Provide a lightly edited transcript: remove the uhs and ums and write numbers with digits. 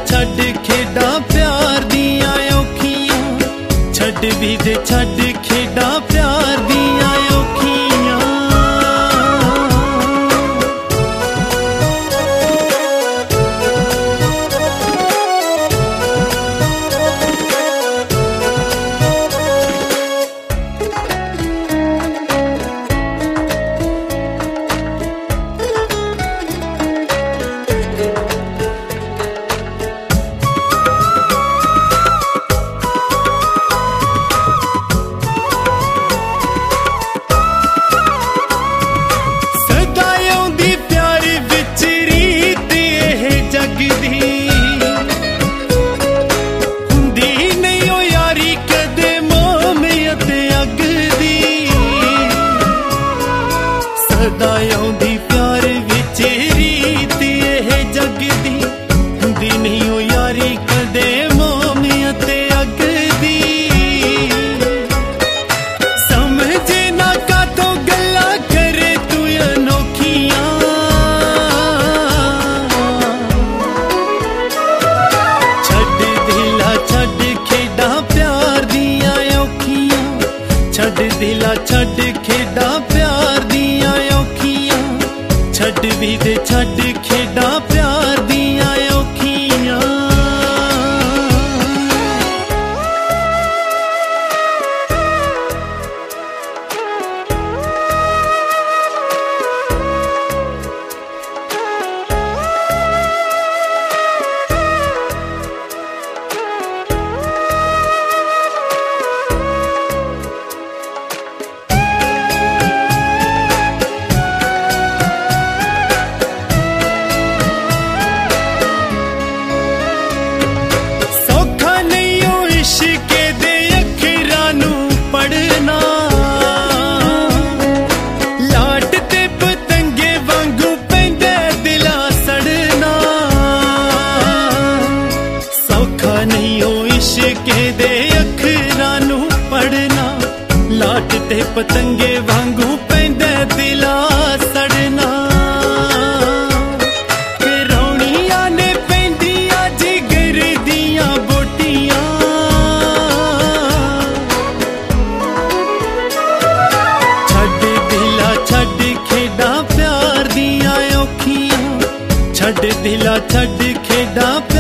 छड़ खेड़ा प्यार दियां औखियां, छड़ भी दे छड़ खेड़ा प्यार दियां औखियां। आउंदी प्यार विच रीत एह जग दी, हुंदी नहीं ओ यारी कदे मोमियत अग दी। समझे ना कातों गल्ला करे तू अनोखियां, छड़ दिला छड़ खेड़ा प्यार दियां औखियां, छड़ दिला छड़ खेड़ा प्यार दियां औखियां, छड़ भी दे छड़ खेड़ा प्यार दियां औखियां। लाट ते पतंगे वांगू पैंदे दिला सड़ना, रौनिया ने पैंदिया जिगर दियां बोटियां। छड़ दिला छड़ खेड़ा प्यार दियां औखियां, छड़ दिला छड़ खेड़ा